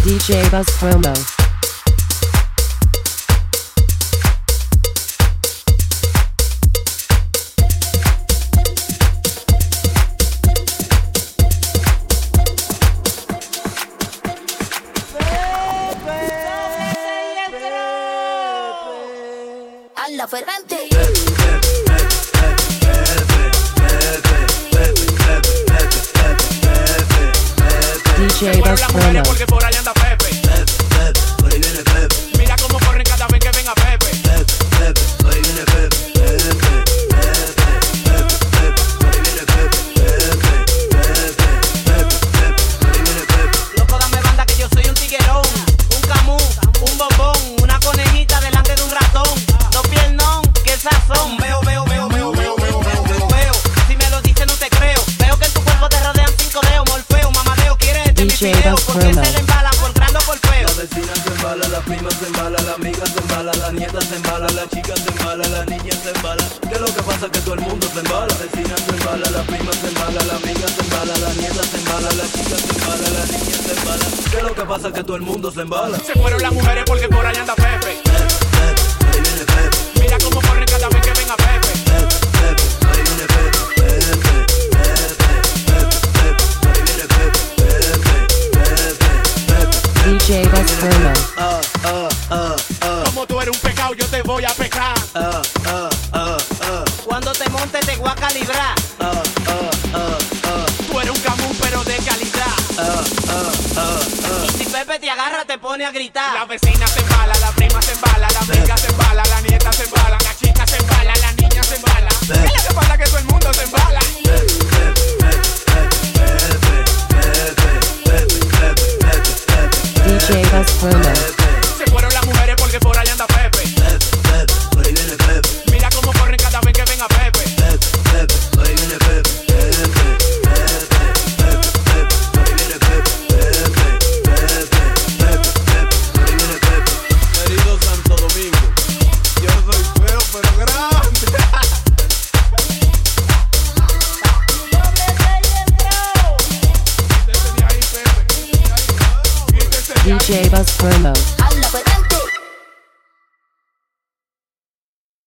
DJ Buzz Promo. La Ferrante. DJ Buzz Promo. Porque por ahí anda Pepe. Por ahí viene Pepe. Mira cómo corren cada vez que venga Pepe. Por ahí viene Pepe. Loco, dame banda que yo soy un tiguerón, un camú, un bombón, una conejita delante de un ratón. Dos piernón, que sazón. Veo. Si me lo dices no te creo. Veo que en tu cuerpo te rodean 5 dedos. Morfeo, mamadeo, quieres este mi DJ video. Buzz Porque Promo. se le embalan por grande o por feo. La vecina se embala, la prima se embala, la amiga se embala, la nieta se embala, la chica se embala, la niña se embala. ¿Qué es lo que pasa? Que todo el mundo se embala. La vecina se embala, la prima se embala, la amiga se embala, la nieta se embala, la chica se embala, la niña se embala. ¿Qué es lo que pasa? Que todo el mundo se embala. Se fueron las mujeres porque por ahí anda Pepe. Por ahí viene Pepe. Mira cómo corren cada vez que venga Pepe. Por ahí viene Pepe. Por ahí viene Pepe. DJ Buzz Promo. Como tú eres un pecado, yo te voy a pecar. Cuando te montes te voy a calibrar. Tú eres un camú pero de calidad. Y si Pepe te agarra te pone a gritar. La vecina se embala, la prima se embala, la amiga se embala, la nieta se embala, la chica se embala, la niña se embala. ¿Qué es lo que pasa? Que todo el mundo se embala. DJ Buzz Promo. Se fueron las mujeres porque por ahí anda Pepe. Por ahí viene Pepe. Mira cómo corren cada vez que venga Pepe. Por ahí viene Pepe. Querido Santo Domingo, yo soy feo pero grande. Quítese de ahí, Pepe. Quítese de ahí. DJ Buzz Promo. La Ferrante.